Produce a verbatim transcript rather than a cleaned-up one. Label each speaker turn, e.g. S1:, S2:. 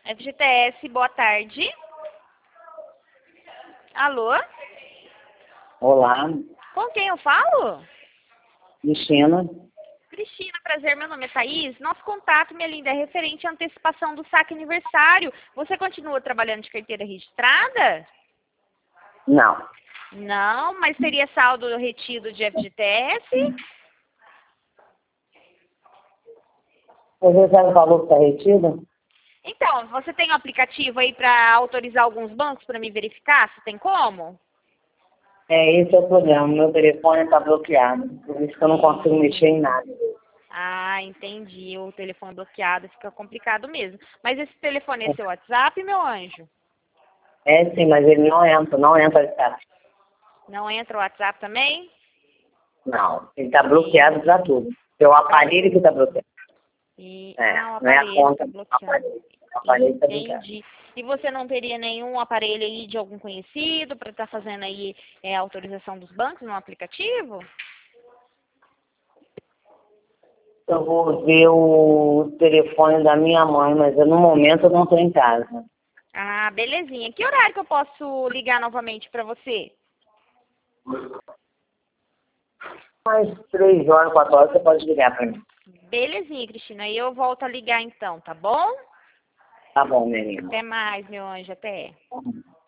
S1: F G T S, boa tarde. Alô?
S2: Olá,
S1: Com quem eu falo?
S2: Cristina.
S1: Cristina, prazer, meu nome é Thaís. Nosso contato, minha linda, é referente à antecipação do saque aniversário. Você continua trabalhando de carteira registrada?
S2: Não.
S1: Não, mas teria saldo retido de F G T S?
S2: Você sabe o valor que está retido?
S1: Então, você tem um aplicativo aí para autorizar alguns bancos para me verificar? Se tem como?
S2: É, esse é o problema. Meu telefone está bloqueado. Por isso que eu não consigo mexer em nada.
S1: Ah, entendi. O telefone bloqueado fica complicado mesmo. Mas esse telefone é seu WhatsApp, meu anjo?
S2: É sim, mas ele não entra, não entra tá?
S1: Não entra o WhatsApp também?
S2: Não, ele está bloqueado para tudo. É o aparelho que está bloqueado.
S1: E...
S2: É,
S1: Ah, o
S2: não é a
S1: aparelho
S2: conta,
S1: está
S2: o
S1: bloqueado.
S2: aparelho. O aparelho está bloqueado.
S1: Entendi. E você não teria nenhum aparelho aí de algum conhecido para estar fazendo aí é, a autorização dos bancos no aplicativo?
S2: Eu vou ver o telefone da minha mãe, mas eu, no momento eu não estou em casa.
S1: Ah, belezinha. Que horário que eu posso ligar novamente para você?
S2: Mais três horas, quatro horas, você pode ligar para mim.
S1: Belezinha, Cristina. Aí eu volto a ligar então, tá bom?
S2: Tá bom, menina.
S1: Até mais, meu anjo. Até.